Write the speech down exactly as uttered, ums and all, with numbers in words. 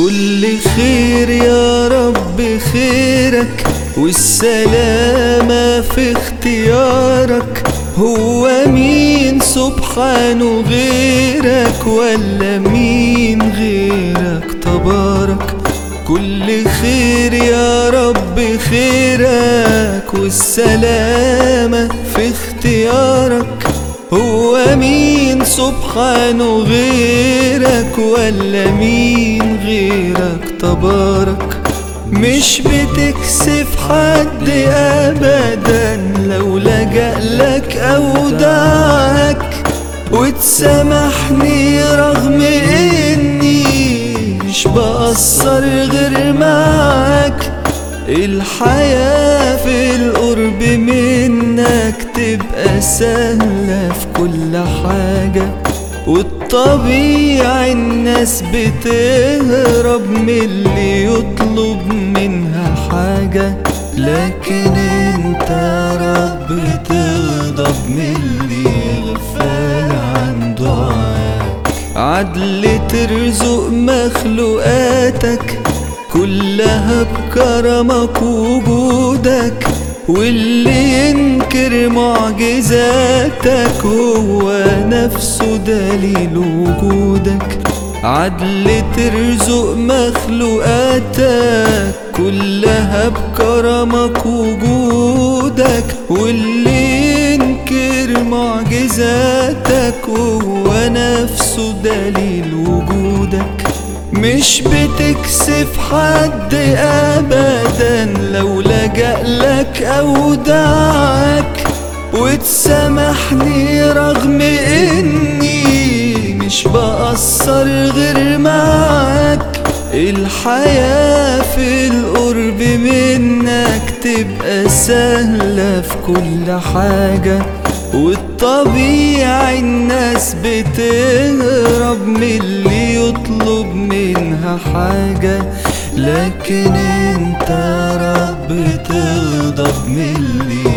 كل خير يا رب خيرك، والسلامة في اختيارك. هو مين سبحانه غيرك، ولا مين غيرك تبارك؟ كل خير يا رب خيرك، والسلامة في اختيارك. هو مين سبحانه غيرك، ولا مين غيرك تبارك؟ مش بتكسف حد أبدا لو لجأ لك أو دعاك، وتسامحني رغم إني مش بقصر غير معاك. الحياة في القرب منك تبقى سهلة في كل حاجة، والطبيعي الناس بتهرب من اللي يطلب منها حاجة، لكن انت يا رب تغضب من اللي يغفل عن دعاك. عدل ترزق مخلوقاتك كلها بكرمك وجودك، واللي ينكر معجزاتك هو نفسه دليل وجودك. عدل ترزق مخلوقاتك كلها بكرمك وجودك، واللي ينكر معجزاتك هو نفسه دليل وجودك. مش بتكسف حد أبدا لو لجأ لك أو دعاك، وتسامحني رغم إني مش بقصر غير معاك. الحياة في القرب منك تبقى سهلة في كل حاجة، والطبيعي الناس بتهرب من اللي يطلب منها حاجة، لكن انت يا رب تغضب من اللي